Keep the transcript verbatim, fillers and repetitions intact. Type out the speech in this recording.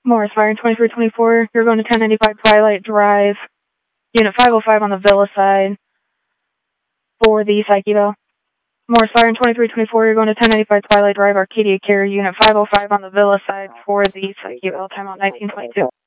Morris Fire twenty-three twenty-four, you're going to ten ninety-five Twilight Drive, Unit five oh five on the Villa side for the Psych Eval. Morris Fire twenty-three twenty-four, you're going to ten ninety-five Twilight Drive, Arcadia Care, Unit five oh five on the Villa side for the Psych Eval, time out nineteen twenty-two.